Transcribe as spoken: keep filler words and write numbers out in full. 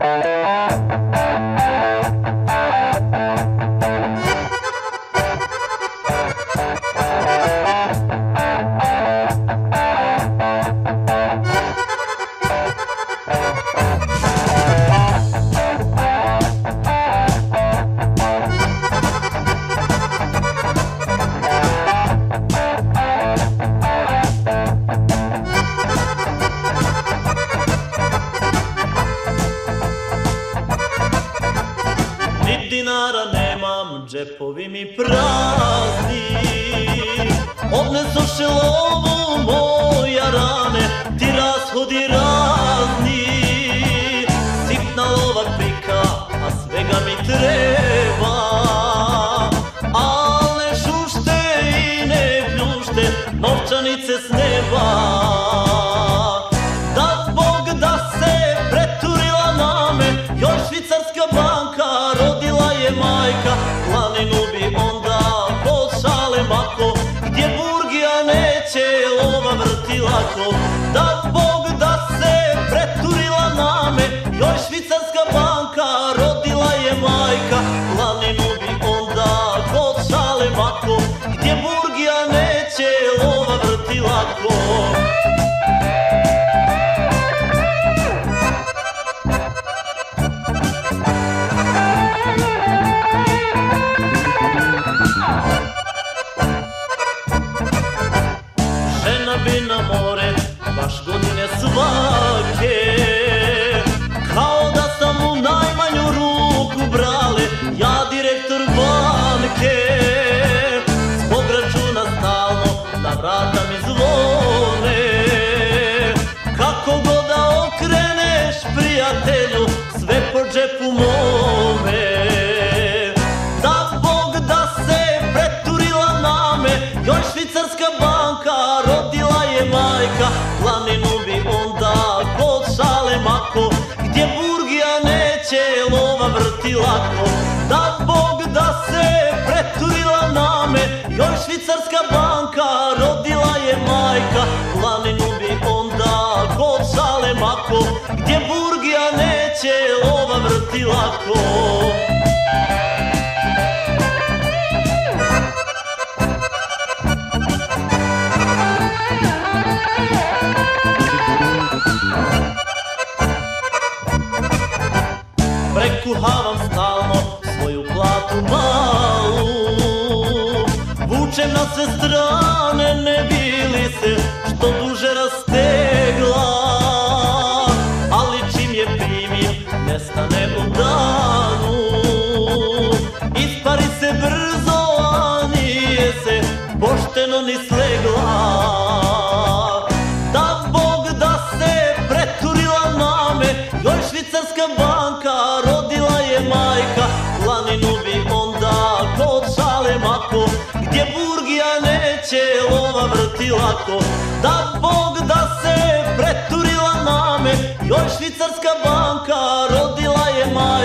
Dinara nemam, džepovi mi prazni, odnesoše lovu moja rane, ti rashodi razni. Sitna lova pika, a svega mi treba, al ne šušte i ne pljušte, novčanice s neba. Da Bog da se preturila na me, još švicarska banka, rodila je majka, planinu bi onda kod šale mako, gdje burgija neće lova vrti lako. Da Bog da se preturila na me, još švicarska banka, rodila je majka, planinu bi onda kod šale mako, gdje burgija neće lova vrti lako. Bi na more, baš godine svake, kao da sam u najmanju ruku brale, ja direktor banke. Zbog računa stalno na vrata mi zvone, kako god da okreneš prijatelju, sve po džepu mome. Da Bog da se preturila na me, još švicarska banka, rodila je majka, planinu bi onda kod šale mako, gdje burgija neće lova vrti lako. Da Bog da se preturila na me, još švicarska banka, rodila je majka, planinu bi onda kod šale mako, gdje burgija neće lova vrti lako. Prekuhavam stalno svoju platu malu, vučem na sve strane, ne bi li se što duže rastegla, ali čim je primim, nestane u danu, ispari se brzo, a nije se pošteno ni slegla. Da Bog da se preturila na me, još švicarska banka, rodila je majka, planinu bi onda kod šale mako, gdje burgija neće lova vrti lako. Da Bog da se preturila na me, još švicarska banka, rodila je majka,